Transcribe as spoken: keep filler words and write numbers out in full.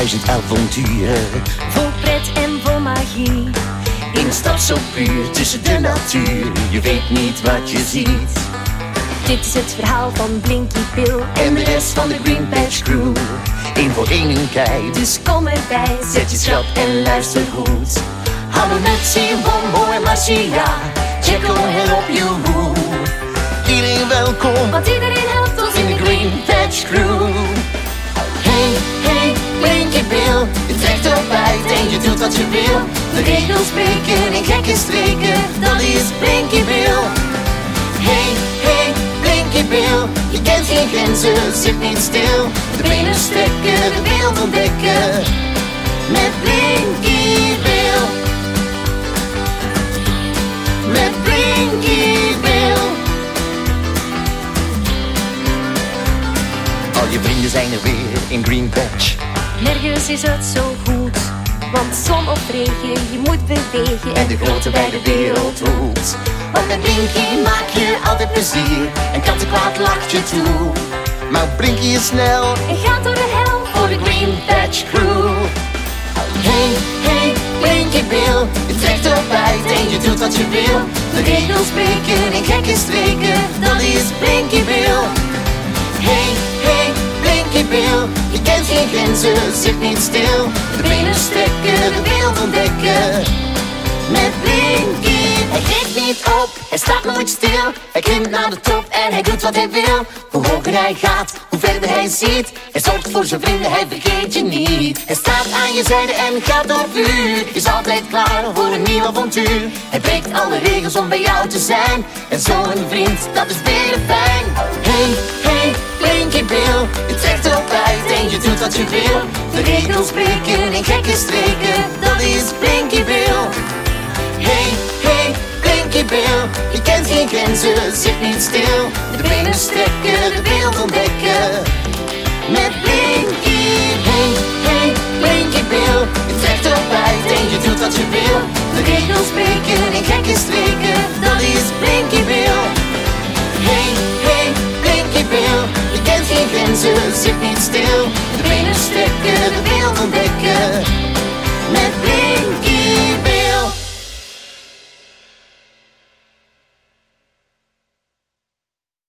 duizend avonturen. Vol pret en vol magie. In een stad zo puur tussen de natuur. Je weet niet wat je ziet. Dit is het verhaal van Blinky Bill En de rest van de Green Patch Crew. Eén voor één een kei. Dus kom erbij, Zet je schrap en luister goed. Hallo Nutsy, Wombo en Marcia. Check on op je hoe. Iedereen welkom, want iedereen helpt ons in de Green Patch Crew. Hey, hey, Blinky Bill. Je trekt op uit en je doet wat je wil. De regels breken in gekke streken. Dat is Blinky Bill. Hey, hey, Blinky Bill. Je kent geen grenzen, zit niet stil. De benen strekken, de wereld ontdekken. Met Blinky Bill. Met Blinky Bill. Al je vrienden zijn er weer in Green Patch. Nergens is het zo goed, want zon of regen, je moet bewegen. En de grote wijde wereld roept. Want met Blinky maak je altijd plezier. En kattenkwaad lacht je toe. Maar Blinky is snel En gaat door de hel voor de Green Patch Crew. Hey, hey, Blinky Bill. Je trekt op uit en je doet wat je wil. De regels breken in gekke streken. Dat is Blinky Bill. Hey, hey, Blinky Bill. Je kent geen grenzen, zit niet stil. De benen strekken, de wereld ontdekken. Met Blinky. Hij geeft niet op, hij staat nooit stil. Hij klimt naar de top en hij doet wat hij wil. Hoe hoger hij gaat, hoe verder hij ziet. Hij zorgt voor zijn vrienden, hij vergeet je niet. Hij staat aan je zijde en gaat door vuur. Is altijd klaar voor een nieuw avontuur. Hij breekt alle regels om bij jou te zijn. En zo'n vriend, dat is weer fijn. Hey, hey, Blinky Bill. Je trekt op uit en je doet wat je wil. De regels breken in gekke streken. Dat is Blinky Bill. Hey, hey, Blinky Bill. Je kent geen grenzen, zit niet stil. De benen strekken, de wereld ontdekken. Met Blinky. Hey, hey, Blinky Bill. Je trekt op uit en je doet wat je wil. De regels breken in gekke streken. Dat is Blinky Bill. Hey, hey, Blinky Bill. Je kent geen grenzen, zit niet stil.